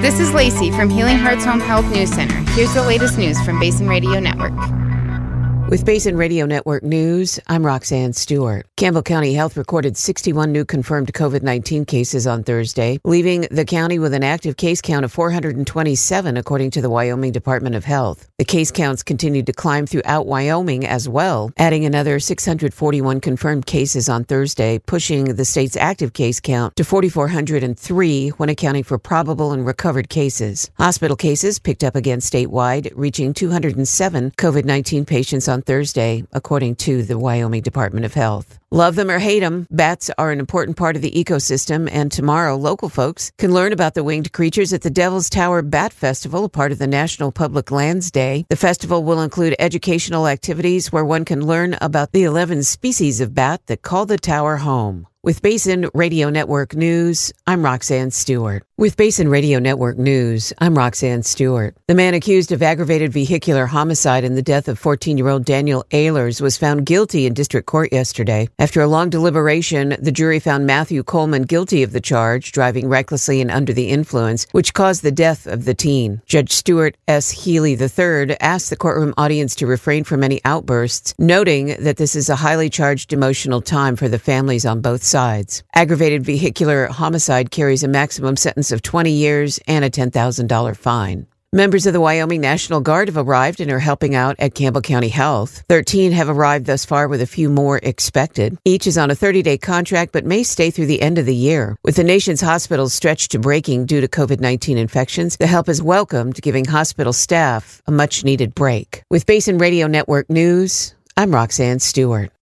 This is Lacey from Healing Hearts Home Health News Center. Here's the latest news from Basin Radio Network. With Basin Radio Network News, I'm Roxanne Stewart. Campbell County Health recorded 61 new confirmed COVID-19 cases on Thursday, leaving the county with an active case count of 427, according to the Wyoming Department of Health. The case counts continued to climb throughout Wyoming as well, adding another 641 confirmed cases on Thursday, pushing the state's active case count to 4,403 when accounting for probable and recovered cases. Hospital cases picked up again statewide, reaching 207 COVID-19 patients on Thursday, according to the Wyoming Department of Health. Love them or hate them, bats are an important part of the ecosystem, and tomorrow, local folks can learn about the winged creatures at the Devil's Tower Bat Festival, a part of the National Public Lands Day. The festival will include educational activities where one can learn about the 11 species of bat that call the tower home. With Basin Radio Network News, I'm Roxanne Stewart. The man accused of aggravated vehicular homicide in the death of 14-year-old Daniel Ehlers was found guilty in district court yesterday. After a long deliberation, the jury found Matthew Coleman guilty of the charge, driving recklessly and under the influence, which caused the death of the teen. Judge Stuart S. Healy III asked the courtroom audience to refrain from any outbursts, noting that this is a highly charged emotional time for the families on both sides. Aggravated vehicular homicide carries a maximum sentence of 20 years and a $10,000 fine. Members of the Wyoming National Guard have arrived and are helping out at Campbell County Health. 13 have arrived thus far, with a few more expected. Each is on a 30-day contract but may stay through the end of the year. With the nation's hospitals stretched to breaking due to COVID-19 infections, the help is welcomed, giving hospital staff a much-needed break. With Basin Radio Network News, I'm Roxanne Stewart.